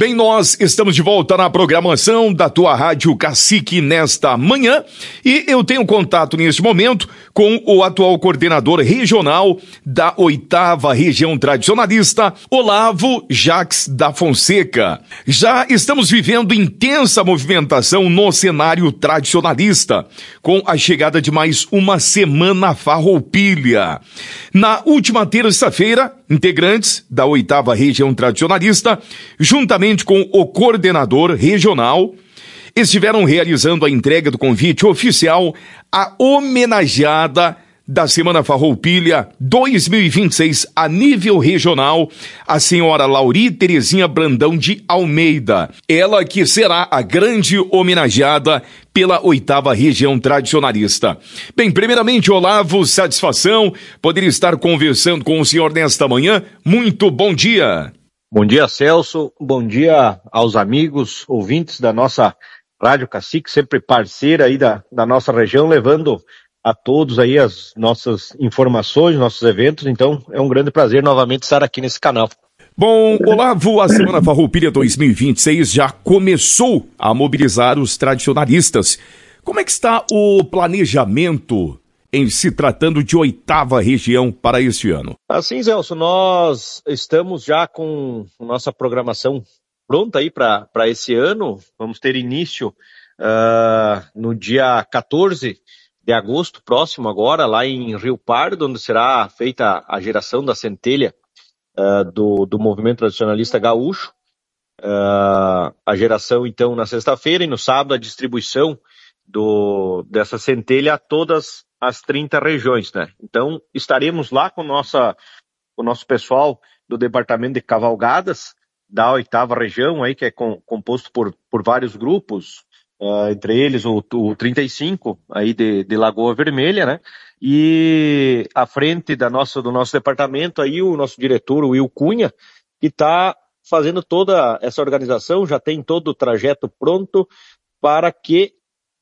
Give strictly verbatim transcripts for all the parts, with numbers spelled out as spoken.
Bem, nós estamos de volta na programação da tua Rádio Cacique nesta manhã e eu tenho contato neste momento com o atual coordenador regional da oitava Região Tradicionalista, Olavo Jacques da Fonseca. Já estamos vivendo intensa movimentação no cenário tradicionalista, com a chegada de mais uma Semana Farroupilha. Na última terça-feira, integrantes da oitava Região Tradicionalista, juntamente com o coordenador regional, estiveram realizando a entrega do convite oficial à homenageada da Semana Farroupilha dois mil e vinte e seis a nível regional, a senhora Lauri Terezinha Brandão de Almeida. Ela que será a grande homenageada pela oitava Região Tradicionalista. Bem, primeiramente, Olavo, satisfação poder estar conversando com o senhor nesta manhã. Muito bom dia. Bom dia, Celso. Bom dia aos amigos, ouvintes da nossa Rádio Cacique, sempre parceira aí da, da nossa região, levando a todos aí as nossas informações, nossos eventos. Então, é um grande prazer novamente estar aqui nesse canal. Bom, Olavo, a Semana Farroupilha dois mil e vinte e seis já começou a mobilizar os tradicionalistas. Como é que está o planejamento em se tratando de oitava região para este ano? Assim, Celso, nós estamos já com nossa programação pronta aí para esse ano. Vamos ter início uh, no dia quatorze de agosto, próximo agora, lá em Rio Pardo, onde será feita a geração da centelha uh, do, do movimento tradicionalista gaúcho. Uh, a geração, então, na sexta-feira, e no sábado a distribuição do, dessa centelha a todas as trinta regiões, né? Então, estaremos lá com, nossa, com o nosso pessoal do Departamento de Cavalgadas, da oitava região, aí, que é com, composto por, por vários grupos, uh, entre eles o, o trinta e cinco, aí de, de Lagoa Vermelha, né? E à frente da nossa, do nosso departamento, aí o nosso diretor, o Will Cunha, que está fazendo toda essa organização, já tem todo o trajeto pronto para que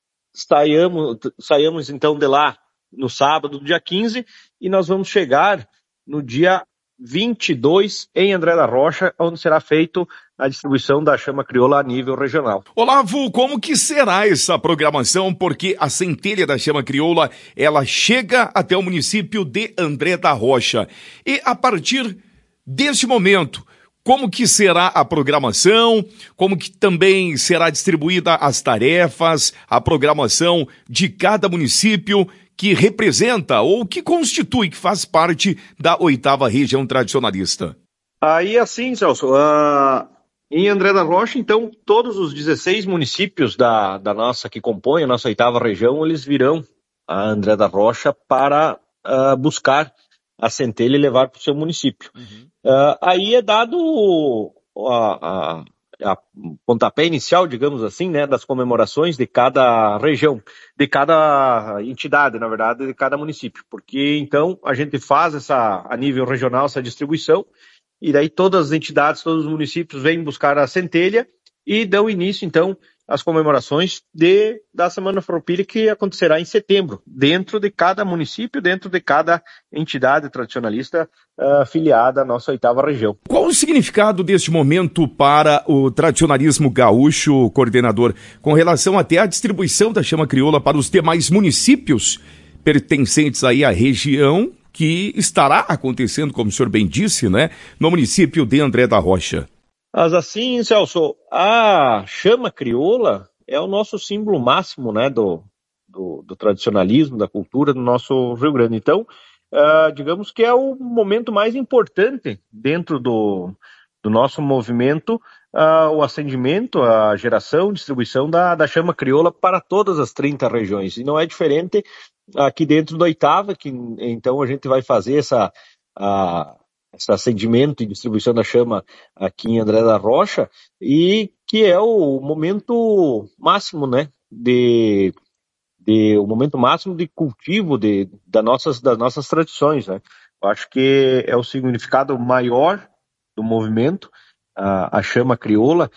saiamos, saiamos então de lá no sábado, dia quinze, e nós vamos chegar no dia vinte e dois em André da Rocha, onde será feito a distribuição da chama crioula a nível regional. Olavo, como que será essa programação? Porque a centelha da chama crioula, ela chega até o município de André da Rocha. E a partir deste momento, como que será a programação? Como que também será distribuída as tarefas, a programação de cada município que representa ou que constitui, que faz parte da oitava Região Tradicionalista? Aí assim, Celso, uh, em André da Rocha, então, todos os dezesseis municípios da, da nossa, que compõem a nossa oitava região, eles virão a André da Rocha para uh, buscar a centelha e levar para o seu município. Uhum. Uh, aí é dado a, a, a pontapé inicial, digamos assim, né, das comemorações de cada região, de cada entidade, na verdade, de cada município, porque então a gente faz essa, a nível regional, essa distribuição, e daí todas as entidades, todos os municípios vêm buscar a centelha e dão início, então, às comemorações de, da Semana Farroupilha, que acontecerá em setembro, dentro de cada município, dentro de cada entidade tradicionalista uh, afiliada à nossa oitava região. Qual o significado deste momento para o tradicionalismo gaúcho, coordenador, com relação até à distribuição da chama crioula para os demais municípios pertencentes aí à região, que estará acontecendo, como o senhor bem disse, né, no município de André da Rocha? Mas assim, Celso, a chama crioula é o nosso símbolo máximo, né, do, do, do tradicionalismo, da cultura do nosso Rio Grande. Então, uh, digamos que é o momento mais importante dentro do, do nosso movimento, uh, o acendimento, a geração, distribuição da, da chama crioula para todas as trinta regiões. E não é diferente aqui dentro da oitava, que então a gente vai fazer essa... A, esse acendimento e distribuição da chama aqui em André da Rocha, e que é o momento máximo, né, de, de o momento máximo de cultivo de, da nossas, das nossas tradições, né. Eu acho que é o significado maior do movimento, a, a chama crioula,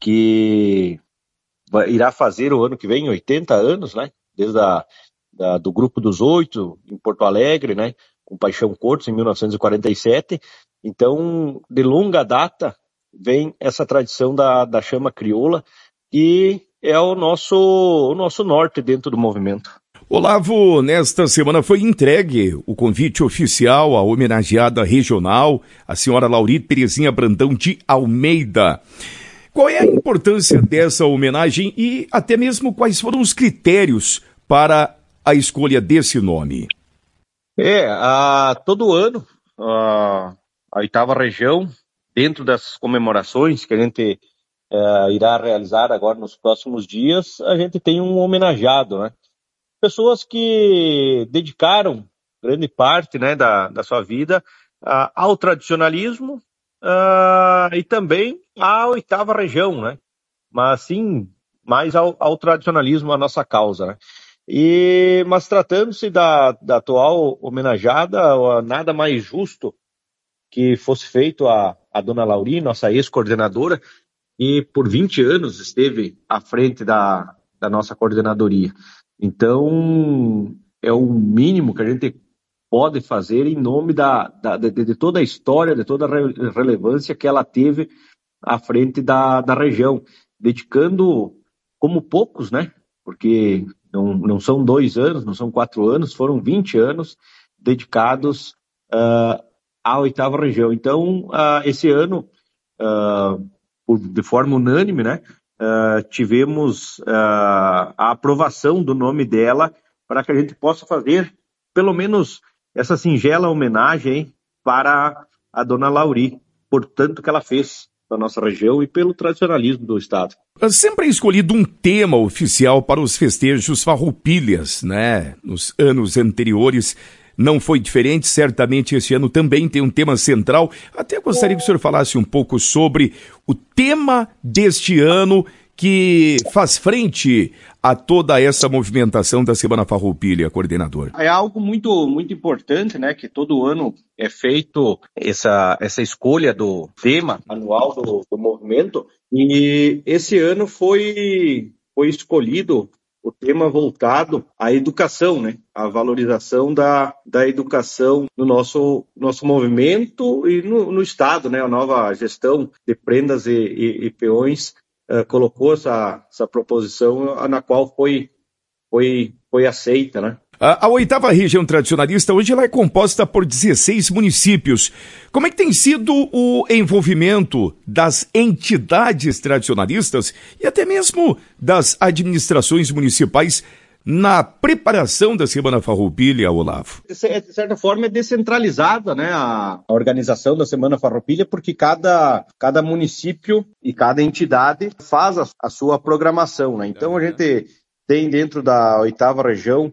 que vai, irá fazer o ano que vem oitenta anos, né, desde a, da, do Grupo dos Oito, em Porto Alegre, né, com Paixão Cortes, em mil novecentos e quarenta e sete. Então, de longa data, vem essa tradição da, da chama crioula, que é o nosso, o nosso norte dentro do movimento. Olavo, nesta semana foi entregue o convite oficial à homenageada regional, a senhora Laurita Terezinha Brandão de Almeida. Qual é a importância dessa homenagem e até mesmo quais foram os critérios para a escolha desse nome? É, a, todo ano, a, a oitava região, dentro das comemorações que a gente é, irá realizar agora nos próximos dias, a gente tem um homenageado, né? Pessoas que dedicaram grande parte, né, da, da sua vida uh, ao tradicionalismo uh, e também à oitava região, né? Mas sim, mais ao, ao tradicionalismo, a nossa causa, né? E, mas tratando-se da, da atual homenageada, uh, nada mais justo que fosse feito a, a dona Lauri, nossa ex-coordenadora, e por vinte anos esteve à frente da, da nossa coordenadoria. Então, é o mínimo que a gente pode fazer em nome da, da, de, de toda a história, de toda a re, relevância que ela teve à frente da, da região, dedicando como poucos, né? Porque não, não são dois anos, não são quatro anos, foram vinte anos dedicados uh, à oitava região. Então, uh, esse ano, uh, por, de forma unânime, né? Uh, tivemos uh, a aprovação do nome dela para que a gente possa fazer pelo menos essa singela homenagem para a dona Lauri, por tanto que ela fez na nossa região e pelo tradicionalismo do estado. Sempre é escolhido um tema oficial para os festejos farroupilhas, né? Nos anos anteriores não foi diferente, certamente este ano também tem um tema central. Até gostaria que o senhor falasse um pouco sobre o tema deste ano que faz frente a toda essa movimentação da Semana Farroupilha, coordenador. É algo muito, muito importante, né, que todo ano é feito essa, essa escolha do tema anual do, do movimento, e esse ano foi, foi escolhido o tema voltado à educação, né? A valorização da, da educação no nosso, nosso movimento e no, no Estado, né? A nova gestão de prendas e, e, e peões uh, colocou essa, essa proposição na qual foi, foi, foi aceita, né? A, a oitava região tradicionalista hoje ela é composta por dezesseis municípios. Como é que tem sido o envolvimento das entidades tradicionalistas e até mesmo das administrações municipais na preparação da Semana Farroupilha, Olavo? De certa forma é descentralizada, né, a organização da Semana Farroupilha, porque cada, cada município e cada entidade faz a, a sua programação, né? Então a gente tem dentro da oitava região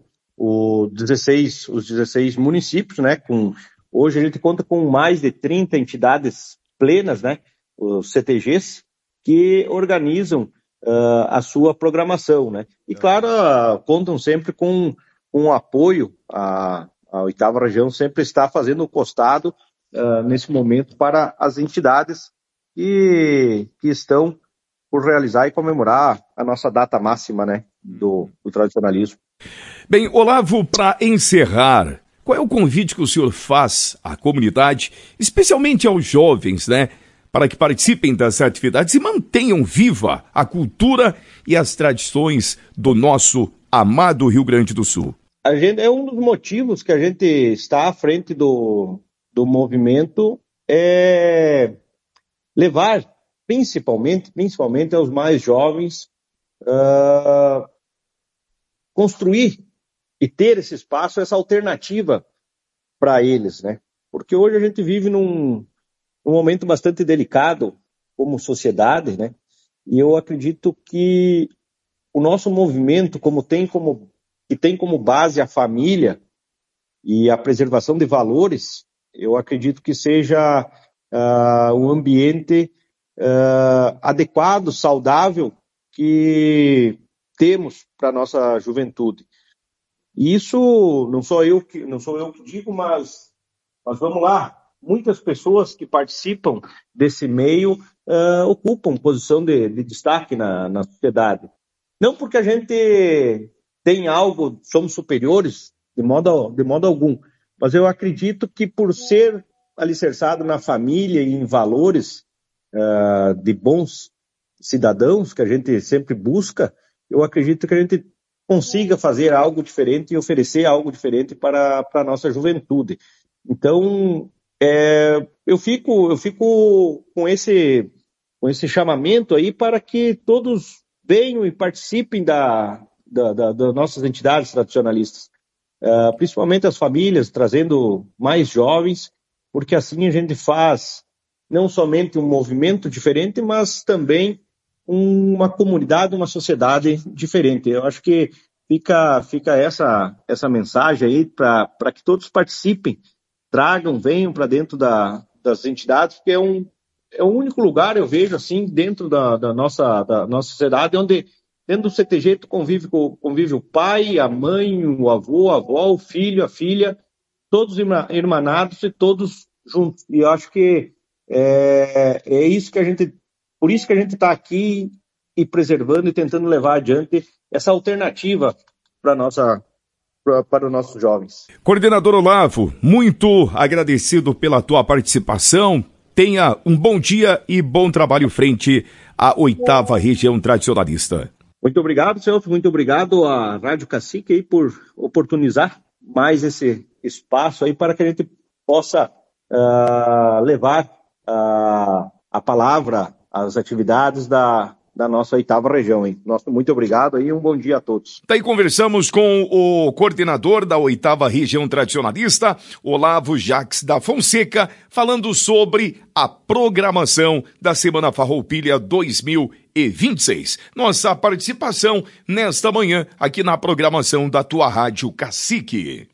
O dezesseis, os dezesseis municípios, né? Com, hoje a gente conta com mais de trinta entidades plenas, né? Os C T Gs, que organizam uh, a sua programação, né? E claro, uh, contam sempre com, com o apoio, a, a oitava região sempre está fazendo o costado uh, nesse momento para as entidades que, que estão por realizar e comemorar a nossa data máxima, né? Do, do tradicionalismo. Bem, Olavo, para encerrar, qual é o convite que o senhor faz à comunidade, especialmente aos jovens, né, para que participem das atividades e mantenham viva a cultura e as tradições do nosso amado Rio Grande do Sul? A gente, é um dos motivos que a gente está à frente do, do movimento, é levar principalmente, principalmente aos mais jovens, uh, construir e ter esse espaço, essa alternativa para eles, né? Porque hoje a gente vive num, num momento bastante delicado como sociedade, né? E eu acredito que o nosso movimento, como tem como, que tem como base a família e a preservação de valores, eu acredito que seja uh, um ambiente uh, adequado, saudável, que temos para a nossa juventude. E isso não sou eu que, não sou eu que digo, mas, mas vamos lá, muitas pessoas que participam desse meio uh, ocupam posição de, de destaque na, na sociedade. Não porque a gente tem algo, somos superiores, de modo, de modo algum, mas eu acredito que por ser alicerçado na família e em valores, uh, de bons cidadãos que a gente sempre busca, eu acredito que a gente consiga fazer algo diferente e oferecer algo diferente para, para a nossa juventude. Então, é, eu fico, eu fico com esse, com esse chamamento aí para que todos venham e participem da, da, da, das nossas entidades tradicionalistas, uh, principalmente as famílias, trazendo mais jovens, porque assim a gente faz não somente um movimento diferente, mas também uma comunidade, uma sociedade diferente. Eu acho que fica, fica essa, essa mensagem aí para que todos participem, tragam, venham para dentro da, das entidades, porque é um, é o único lugar, eu vejo, assim, dentro da, da, nossa, da nossa sociedade, onde dentro do C T G tu convive, convive o pai, a mãe, o avô, a avó, o filho, a filha, todos irmanados e todos juntos. E eu acho que é, é isso que a gente... Por isso que a gente está aqui e preservando e tentando levar adiante essa alternativa para nossa pra, para os nossos jovens. Coordenador Olavo, muito agradecido pela tua participação. Tenha um bom dia e bom trabalho frente à oitava região tradicionalista. Muito obrigado, senhor. Muito obrigado à Rádio Cacique aí por oportunizar mais esse espaço aí para que a gente possa uh, levar uh, a palavra, as atividades da, da nossa oitava região, hein? Nosso muito obrigado e um bom dia a todos. Daí conversamos com o coordenador da oitava região tradicionalista, Olavo Jacques da Fonseca, falando sobre a programação da Semana Farroupilha dois mil e vinte e seis. Nossa participação nesta manhã aqui na programação da tua Rádio Cacique.